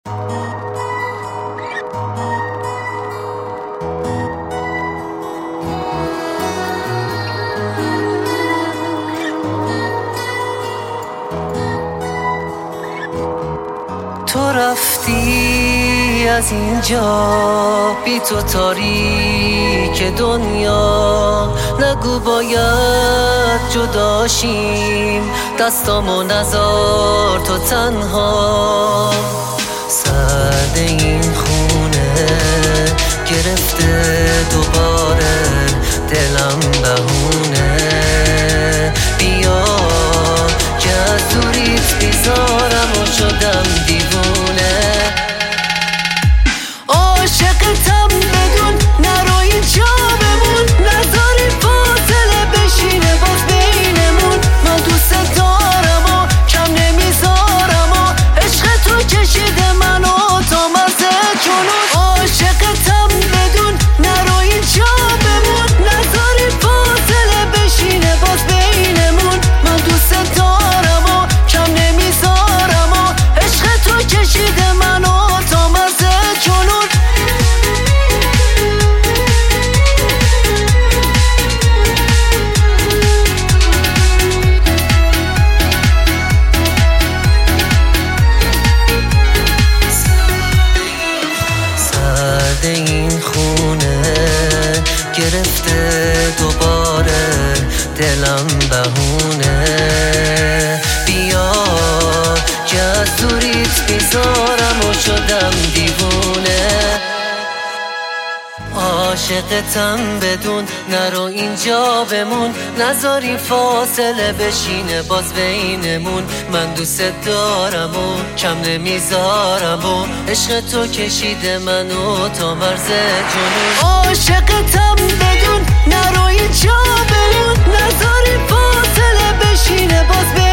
تو رفتی از اینجا بی تو تاریک دنیا، نگو باید جداشیم، دستامو نذار تو تنها. سرد این خونه گرفته دوباره دلم بهونه، بیا که از دوریت بیزارم و شدم دیوونه. عاشقتم بدون نرو اینجا بمون، نذاری فاصله بشینه باز بینمون. من دوست دارم و کم نمیذارم و عشق تو کشیده منو تا مرز جنون. عاشقتم بدون نرو اینجا بمون، نذاری فاصله بشینه باز بینمون. من دوست دارم و کم نمیذارم و عشق تو کشیده منو تا مرز جنون. سرد این خونه گرفته دوباره دلم بهونه، بیا که از دوریت بیزارم و شدم دیوونه. عاشقتم بدون نرو اینجا بمون، نذاری فاصله بشینه باز بینمون. من دوست دارم و کم نمیذارم و عشق تو کشیده منو تا مرز جنون. عاشقتم بدون نرو اینجا بمون، نذاری فاصله بشینه باز بینمون.